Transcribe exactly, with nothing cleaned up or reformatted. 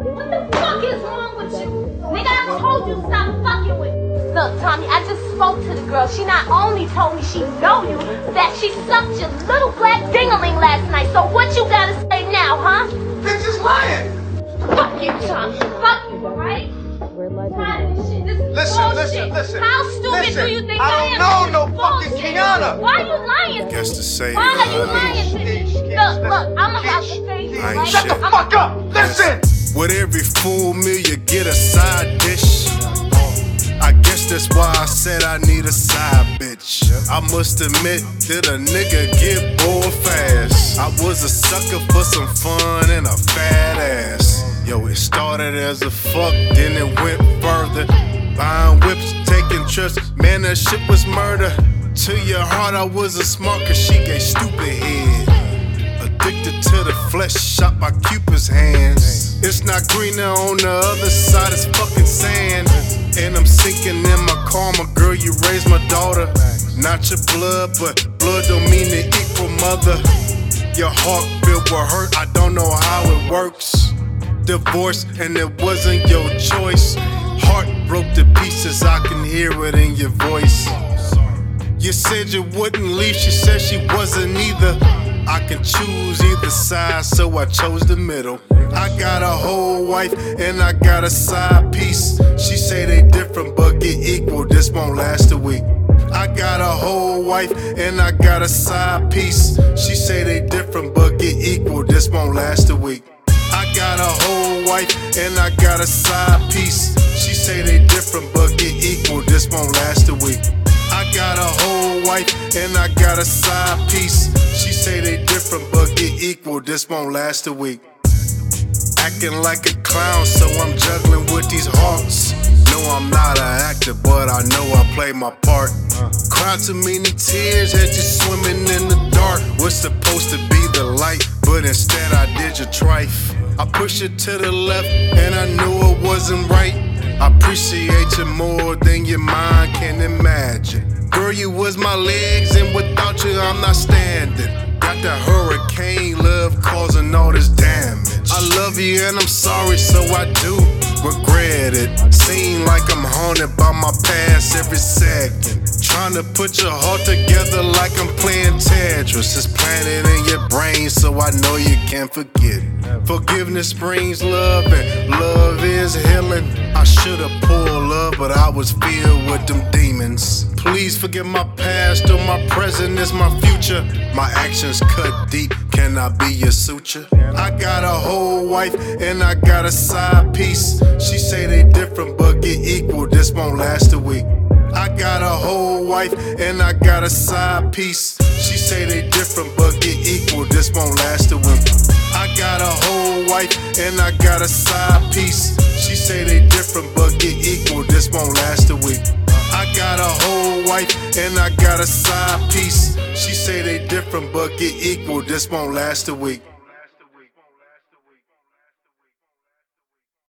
What the fuck is wrong with you? Nigga, I told you stop fucking with me. Look, Tommy, I just spoke to the girl. She not only told me she know you, that she sucked your little black dingaling last night. So what you gotta say now, huh? Bitch is lying! Fuck you, Tommy. Fuck you, alright? Tired of this shit. This is Listen, bullshit. listen, listen. How stupid listen. do you think I I, don't am? know no Bullshit. fucking Kiana. Why are you lying? Guess to say Why are you uh, lying to me? Look, look, I'm about to say this, I ain't right? Shut the shit. fuck up! Listen! With every full meal you get a side dish. I guess that's why I said I need a side bitch. I must admit that a nigga get bored fast. I was a sucker for some fun and a fat ass. Yo, it started as a fuck, then it went further. Buying whips, taking trips, man, that shit was murder. To your heart, I was a smart, cause she gave stupid head. Addicted to the flesh, shot by Cupid's hands. It's not greener on the other side, it's fucking sand. And I'm sinking in my karma, girl, you raised my daughter. Not your blood, but blood don't mean the equal mother. Your heart filled with hurt, I don't know how it works. Divorce, and it wasn't your choice. Heart broke to pieces, I can hear it in your voice. You said you wouldn't leave, she said she wasn't either. I can choose either side, so I chose the middle. I got a whole wife and I got a side piece. She say they different but get equal, this won't last a week. I got a whole wife and I got a side piece. She say they different but get equal, this won't last a week. I got a whole wife and I got a side piece. She say they different but get equal, this won't last a week. I got a whole wife and I got a side piece. She say they different but get equal, this won't last a week. Acting like a clown, so I'm juggling with these hearts. No, I'm not an actor, but I know I play my part. Cried too many tears, had you swimming in the dark. Was supposed to be the light, but instead I did your trife. I pushed it to the left, and I knew it wasn't right. I appreciate you more than your mind can imagine. Girl, you was my legs, and without you, I'm not standing. Got that hurricane love causing all this damage. I love you and I'm sorry, so I do regret it. Seem like I'm haunted by my past every second. Trying to put your heart together like I'm playing Tetris. It's planted in your brain, so I know you can't forget. Forgiveness brings love, and love is healing. I should've pulled love, but I was filled with them demons. Please forgive my past, or my present is my future. My actions cut deep, can I be your suture? I got a whole wife and I got a side piece. She say they different but get equal, this won't last a week. I got a whole wife and I got a side piece. She say they different but get equal, this won't last a week. I got a whole wife and I got a side piece. She say they different but get equal, this won't last a week. I got a whole wife and I got a side piece. She say they different but get equal, this won't last a week.